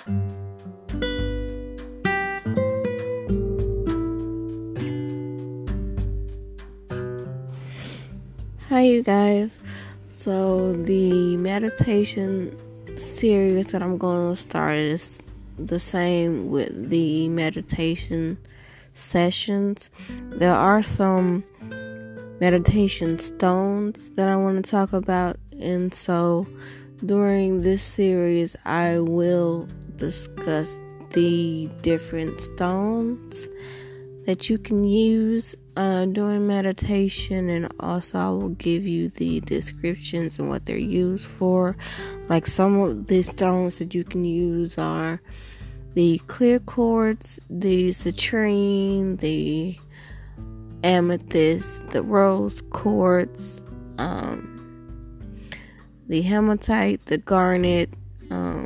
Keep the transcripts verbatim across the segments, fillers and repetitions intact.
Hi, you guys. So, the meditation series that I'm going to start is the same with the meditation sessions. There are some meditation stones that I want to talk about, and so during this series, I will discuss the different stones that you can use uh, during meditation, and also I will give you the descriptions and what they're used for. Like some of the stones that you can use are the clear quartz, the citrine, the amethyst, the rose quartz, um, the hematite, the garnet. Um,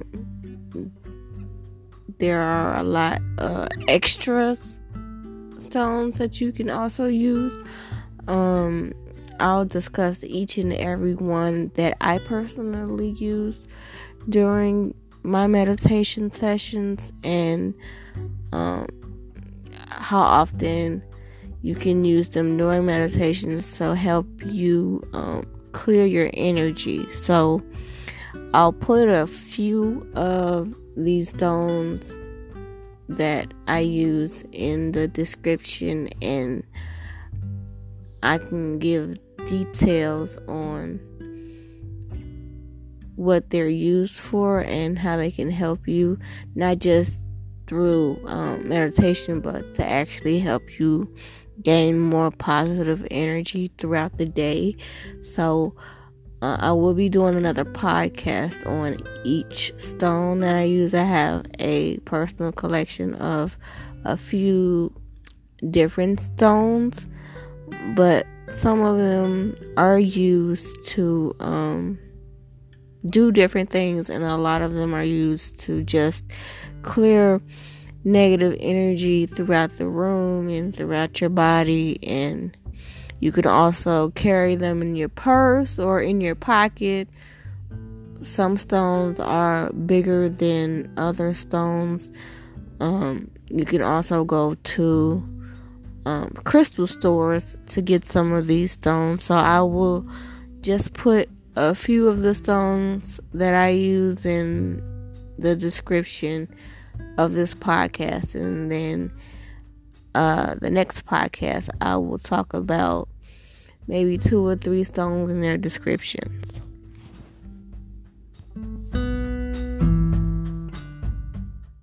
there are a lot of extras stones that you can also use. Um, I'll discuss each and every one that I personally use during my meditation sessions, and um, how often you can use them during meditations to help you um, clear your energy. So I'll put a few of these stones that I use in the description, and I can give details on what they're used for and how they can help you, not just through um, meditation, but to actually help you gain more positive energy throughout the day. So uh, I will be doing another podcast on each stone that I use. I have a personal collection of a few different stones, but some of them are used to um, do different things, and a lot of them are used to just clear negative energy throughout the room and throughout your body. And you can also carry them in your purse or in your pocket. Some stones are bigger than other stones. Um, you can also go to um, crystal stores to get some of these stones. So I will just put a few of the stones that I use in the description of this podcast, and then uh, the next podcast I will talk about maybe two or three stones in their descriptions.